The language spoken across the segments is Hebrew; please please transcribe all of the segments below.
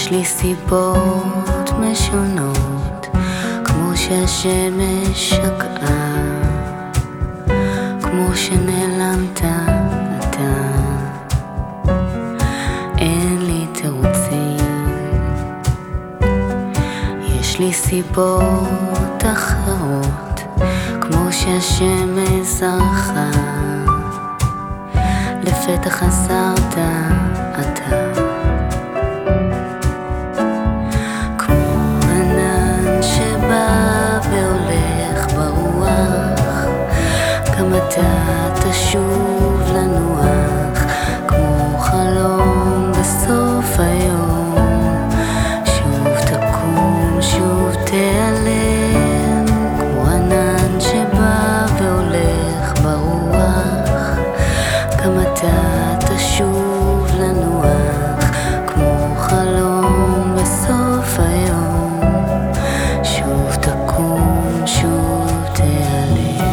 יש לי סיבות משונות, כמו שהשמש שקעה, כמו שנעלמת אתה. אין לי תירוצים, יש לי סיבות אחרות, כמו שהשמש זרחה, לפתח חזרת אתה. אתה תשוב לנוח, כמו חלום בסוף היום. שוב תקום, שוב תיעלם, כמו ענן שבא והולך ברוח. גם אתה תשוב לנוח, כמו חלום בסוף היום. שוב תקום, שוב תיעלם.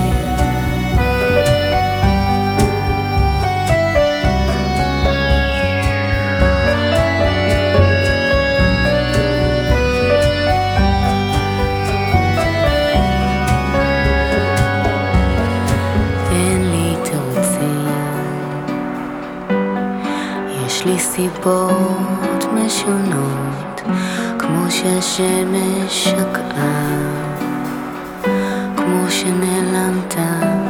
יש לי סיבות משונות, כמו שהשמש שקעה, כמו שנעלמת